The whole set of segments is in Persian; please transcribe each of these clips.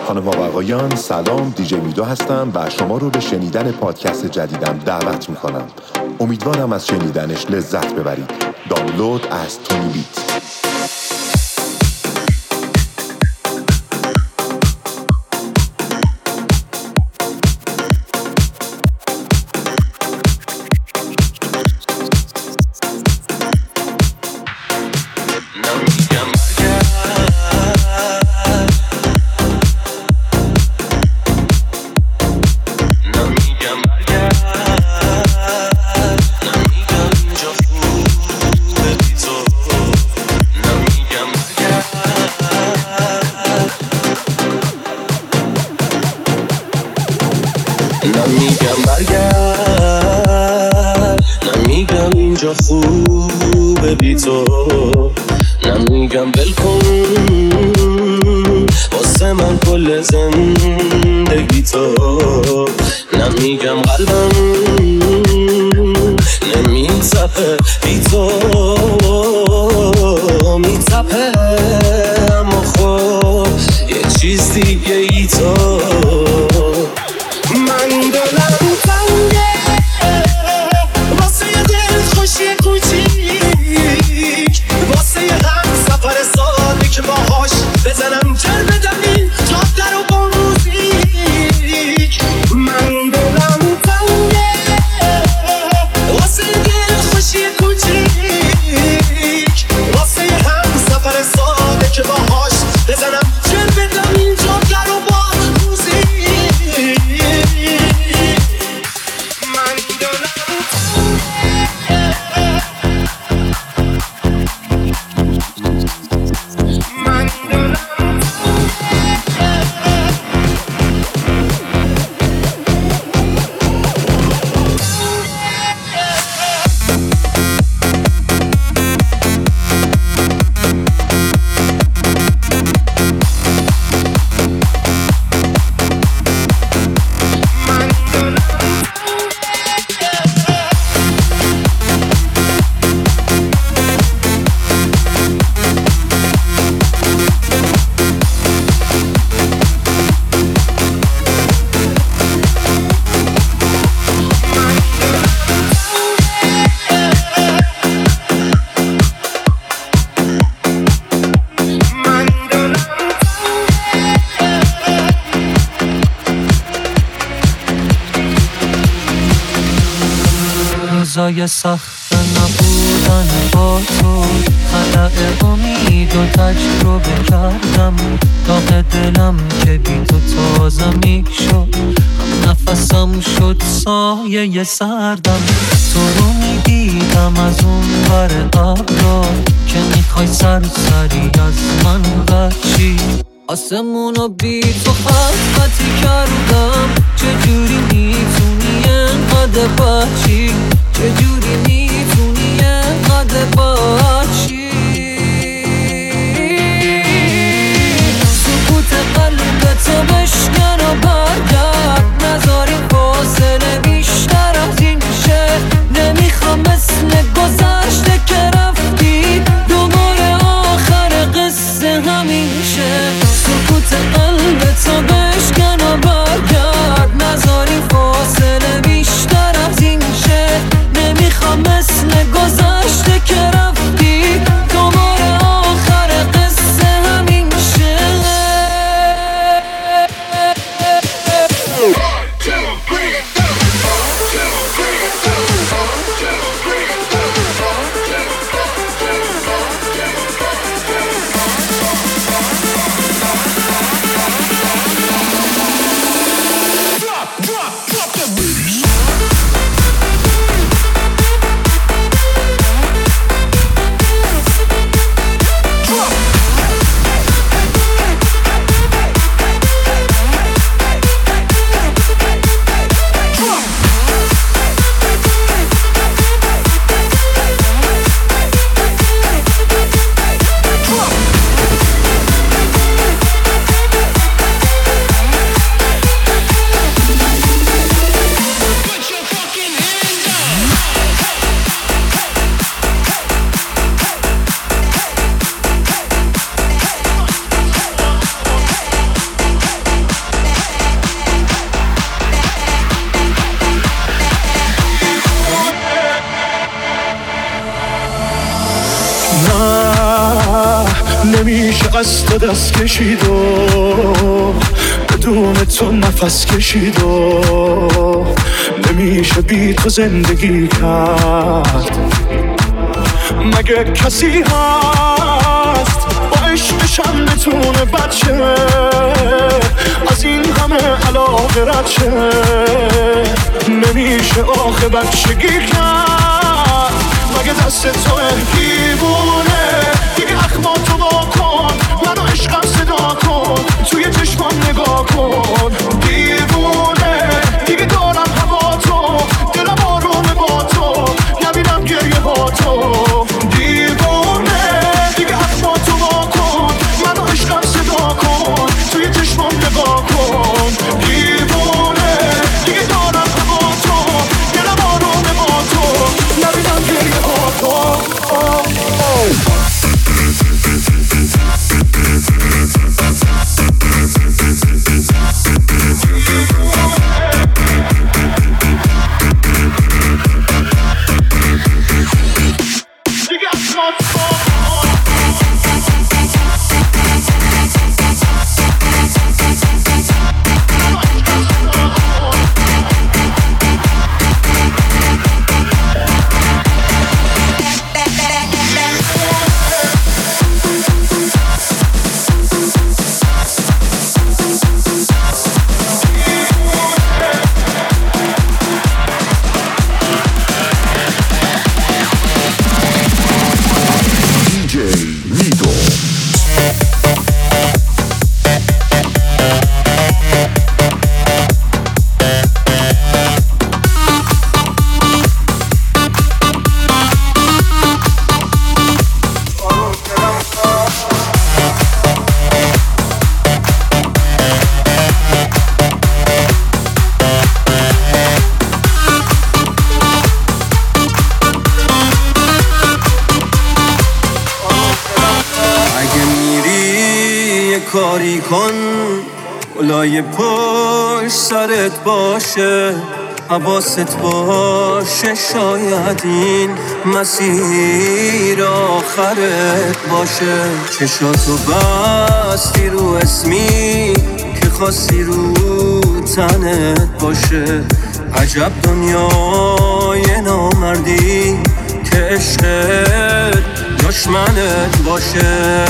خانم و آقایان سلام، دیجی میدو هستم و شما رو به شنیدن پادکست جدیدم دعوت میکنم. امیدوارم از شنیدنش لذت ببرید. دانلود از تونی بیت. نمیگم برگرد، نمیگم اینجا خوبه بی تو، نمیگم ول کن واسه من کل زندگی تو، نمیگم قلبم نمیتپه بی تو، میتپه اما خب یه چیز دیگه ای تو. من دلم تنگه واسه یه دل خوشی کوچیک، واسه یه هم سفر سالی که باهاش بزنم جر بدم این جاده رو با موزیک. من دلم تنگه واسه یه دل خوشی کوچیک، واسه یه هم سفر سالی که باهاش بزنم جر بدم این جاده رو با روزای سخت نبودن با تو، خلأ امید و تجربه کردم، داغ دلم که بی تو تازه میشد، هم نفسم شد سایه سردم. تو رو میدیدم از اون ور ابرا که میخوای سرسری از من بچی، آسمونو بی تو خطی کردم. چجوری میتونی انقدر بچی، چجوری میتونی انقدر بچی. سکوت قلبتو بشکن و برگرد، نذاری فاصله بیشتر از این شه. نمیخوام مثل گذشته که رفتی دوباره آخر قصه همیشه. سکوت قلبتو بشکن و برگرد، نذاری فاصله بیشتر از این شه. نمیخوام مثل گذشته که رفتی نمیشه قصد دست کشید و بدون تو نفس کشید و نمیشه بی تو زندگی کرد. مگه کسی هست با عشقشم بتونه بچه از این همه علاقه رد شه؟ نمیشه آخه بچگی کرد. مگه دست توه دیوونه دیگه اخماتو با کن، منو عشقم صدا کن، توی چشمام نگاه کن. دیوونه دیگه دارم هوا تو، دلم آرومه با تو، نبینم گریه با تو. دیوونه دیگه اخماتو با کن، منو عشقم صدا کن، توی چشمام نگاه کن. دیوونه دیگه دارم هوا تو، دلم آرومه با تو، نبینم گریه با تو. کاری کن اولای پشت سرت باشه، حواست باشه، شاید این مسیر آخرت باشه. چشاتو بستی رو اسمی که خواستی رو تنت باشه. عجب دنیای نامردی که عشقت دشمنت باشه.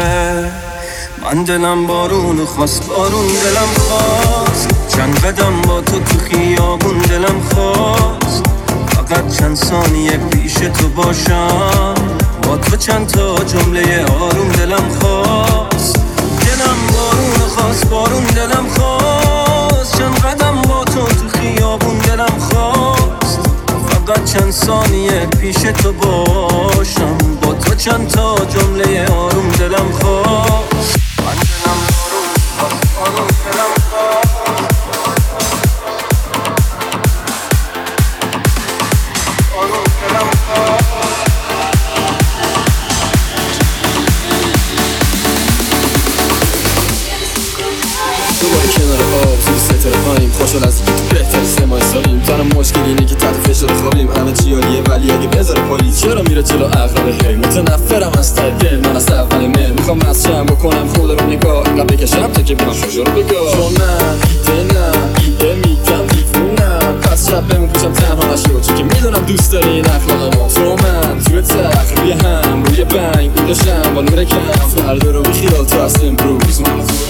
من دلم بارون خواست، بارون دلم خواست، چند قدم با تو خیابون دلم خواست. فقط چند ثانیه پیش تو باشم، با تو چند تا جمله آروم دلم خواست. دلم بارون خواست، بارون دلم خواست، چند قدم با تو خیابون دلم خواست. فقط چند ثانیه پیش تو باشم، با تو چند تا جمله آروم دلم خواست. من دلم بارون خواست، بارون دلم خواست، بارون دلم خواست. دوباره کنار آب زیر ستاره پاییم، خوشحال از اینکه تو بهتر سمای سالیم. تنها مشکل اینه که تحت فشار خوابیم، همه چی عالیه ولی اگه بذاره پلیس چرا میره جلو عقرب هی. متنفرم از ته دل، من از اول من میخوام مسجم بکنم خود رو نگاه، اینقدر بکشم تا که بیان شجا رو بگاه. چون من دلم یه میگم دیفونم، پس شب بمون پیشم تنها نشو، چون که میدونم دوست داری این اخلاقمو. تو من توی تخت روی هم روی بنگ بوداشم با نور کم، فردا رو بیخیال تو از امروز.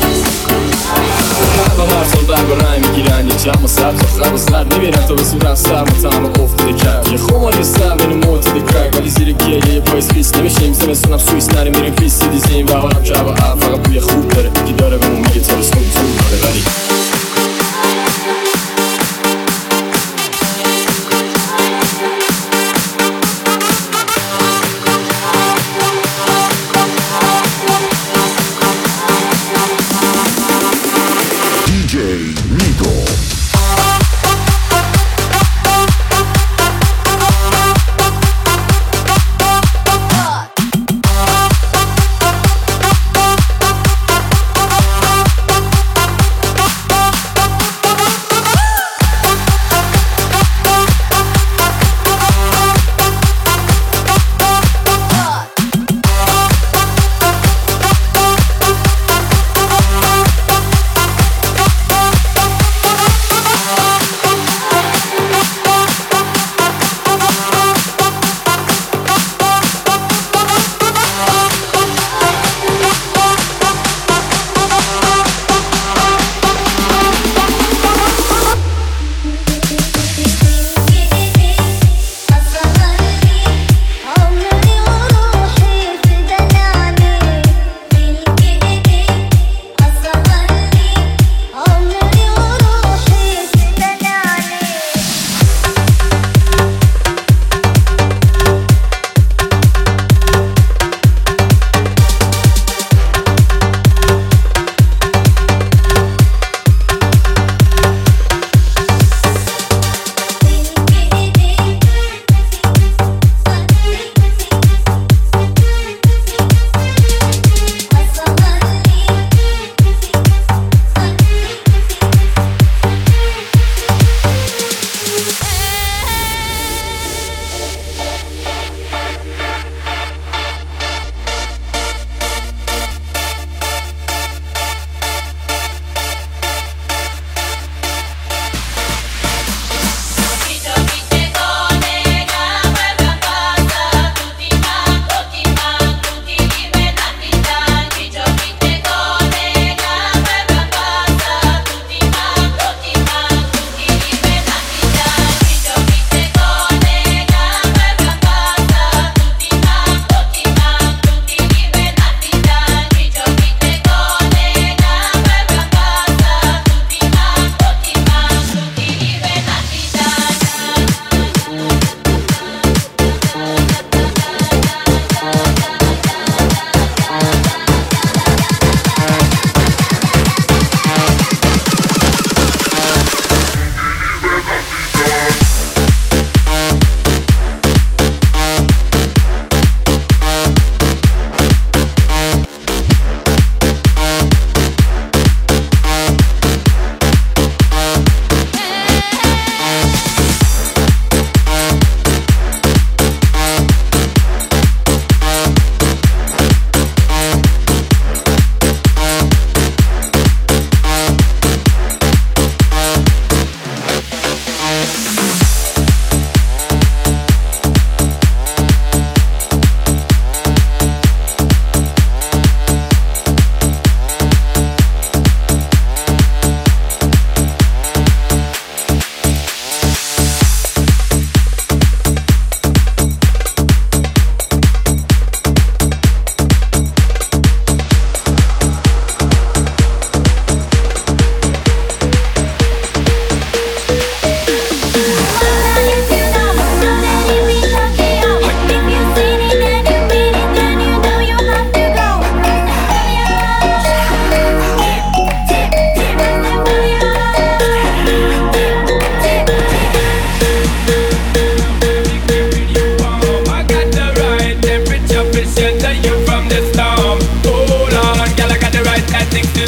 هر سال برگ و رنگ میگیرن یه جمع و سر تا خرب و سر میبینن تا به صورت سر متهم و افتاده کرد. یه خمالی سر بین معتده کرد ولی زیر گیه یه پایس پیس نمیشیم. زمستونم سویس نره میریم پیسی دیزیم و حالم که هوا فقط بوی خوب داره که داره بهمون میگه تابستون تو داره. ولی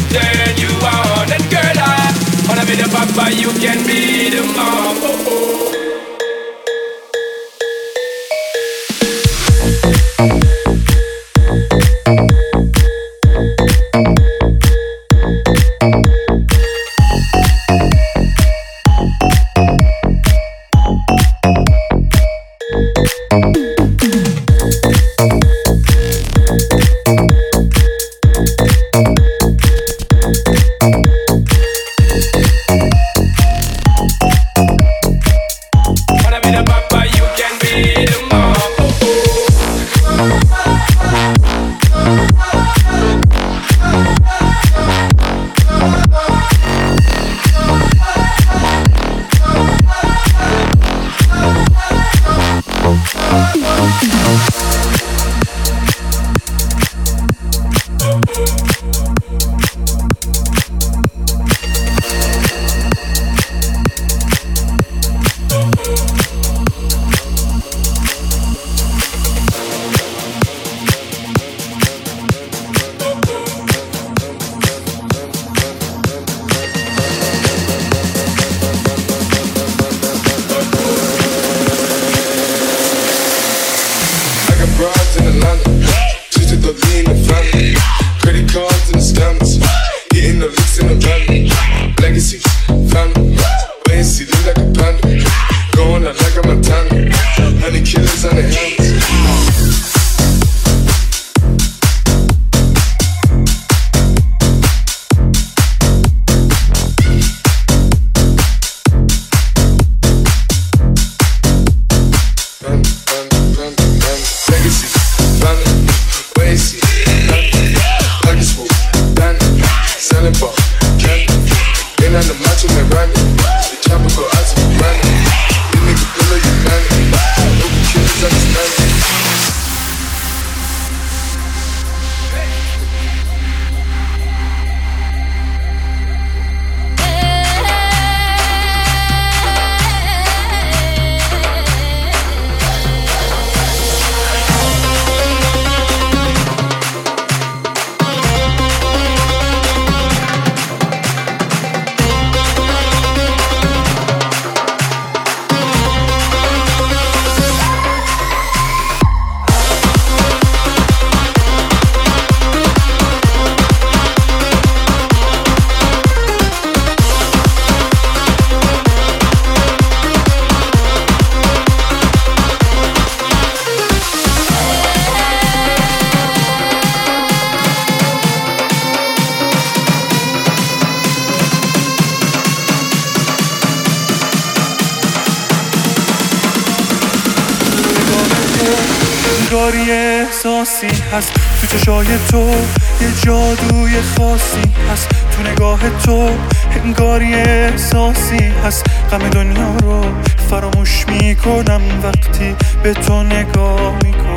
turn you on. And girl, I wanna be the papa, you can be the mom. انگاری احساسی هست تو چشای تو، یه جادوی خاصی هست تو نگاه تو، انگاری احساسی هست غم دنیا رو فراموش میکنم وقتی به تو نگاه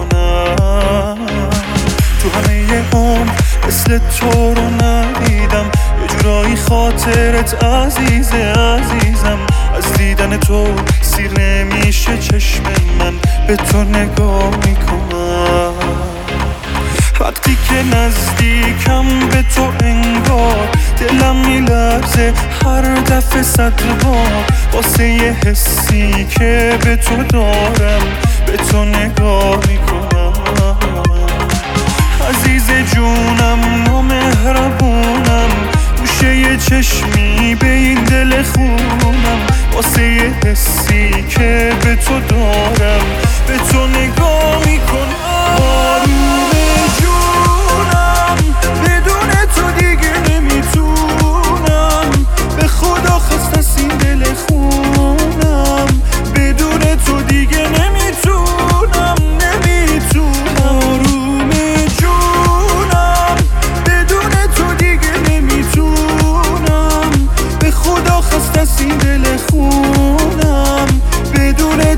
میکنم. تو همه عمر مثل تو رو ندیدم، یه جورایی خاطرت عزیزم، از دیدن تو سیر نمیشه چشم من به تو نگاه میکنم. وقتی که نزدیکم به تو انگار دلم میلرزه هر دفعه صد بار، واسه یه حسی که به تو دارم به تو نگاه میکنم. عزیز جونم نامهربونم، گوشه یه چشمی به این دل خونم، واسه یه حسی که به تو دارم به تو نگاه میکنم. آروم جونم بدون تو دیگه نمیتونم، به خدا خواست از این دل خونم، بدون تو دیگه نمیتونم. آروم جونم بدون تو دیگه نمیتونم، به خدا خواست از این دل خونم، بدون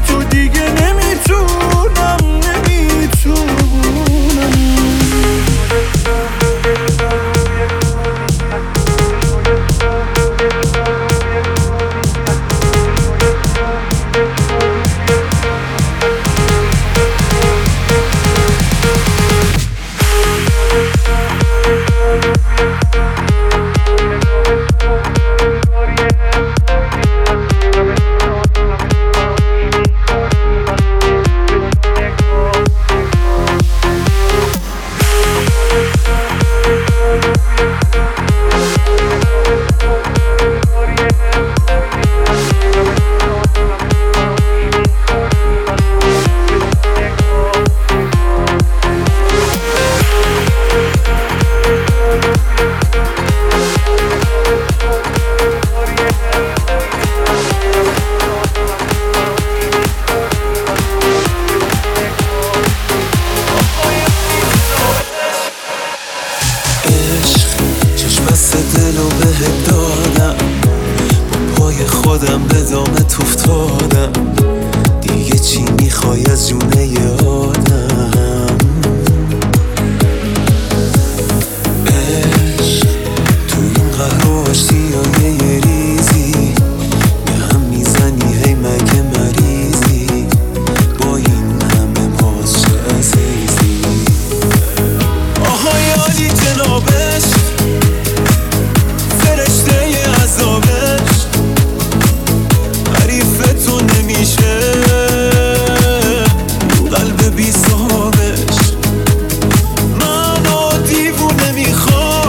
دلو بهت دادم، با پای خودم به دامت افتادم، دیگه چی میخوای از جونه آدم؟ عشق تو این قهر و آشتیای یه ریزی به هم میزنی، هی مگه مریضی با این همه باز چه عزیزی؟ آها یادی جنابش فرشته ی عذابش حریف تو نمیشه قلب بی صاحبش. منو دیوونه میخوام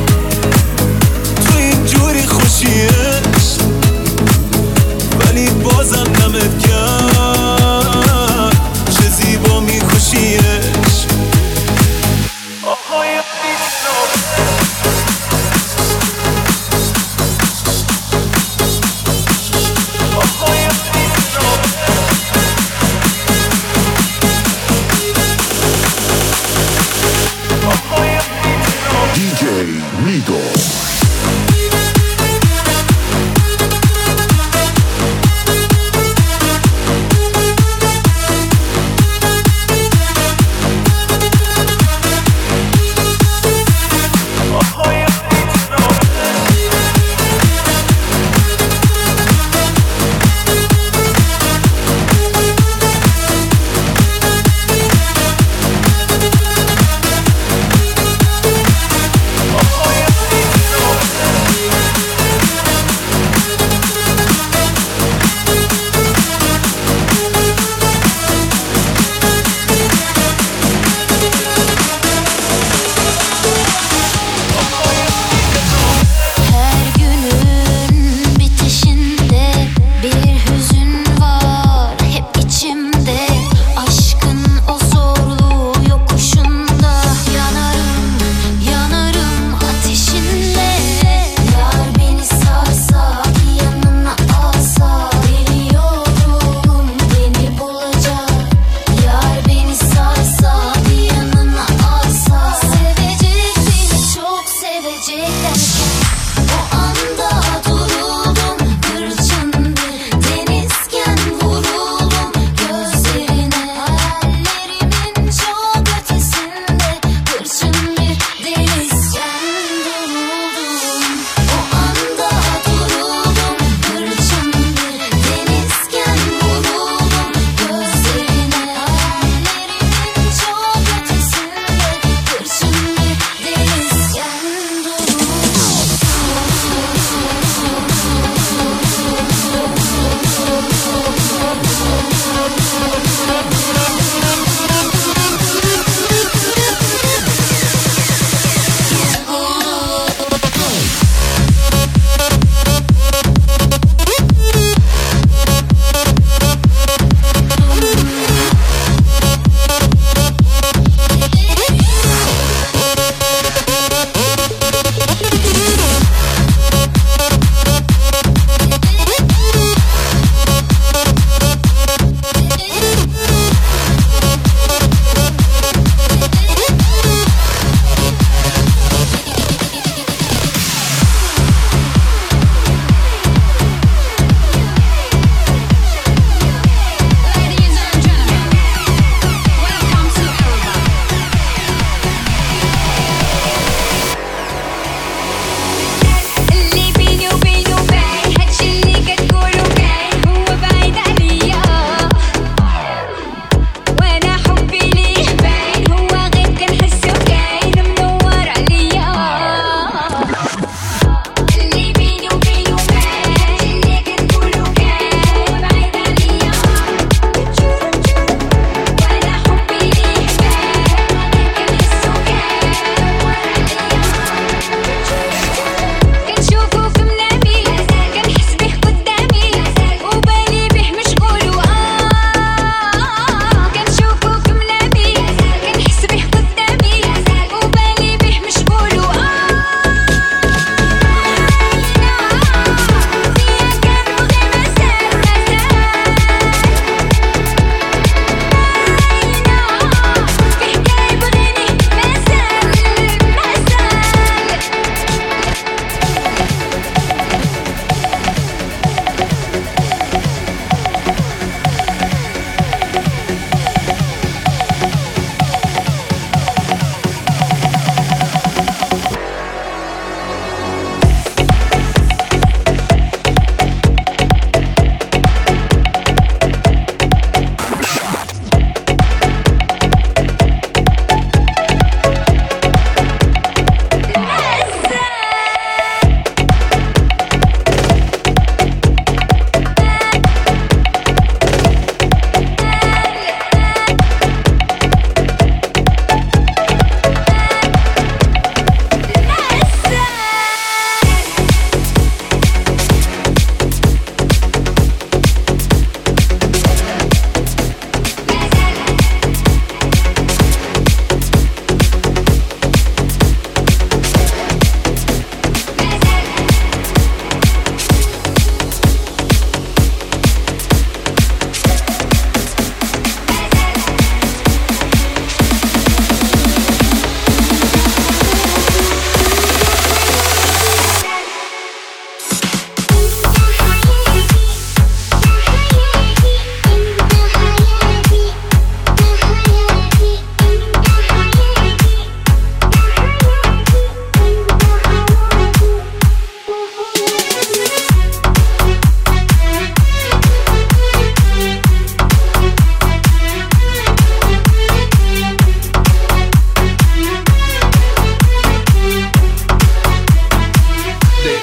تو اینجوری خوشیش، ولی بازم نمت کرد چه زیبا میکشیش. آهای DJ Mido.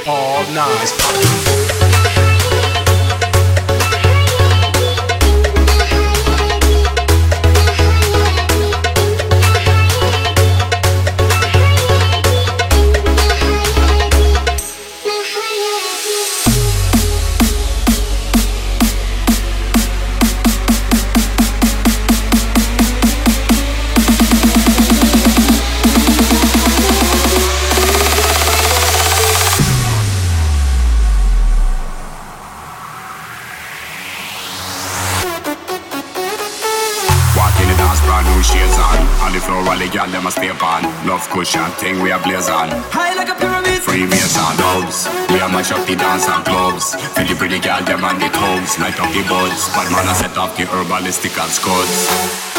all night. Girl, them a stay on. Love cushion thing we a blaze on. High like a pyramid. Freemason dubs. We a match up the dance and clubs. Feel the pretty girl them on the tubs. Light up the buds. But man a set up the herbalistic and scuds.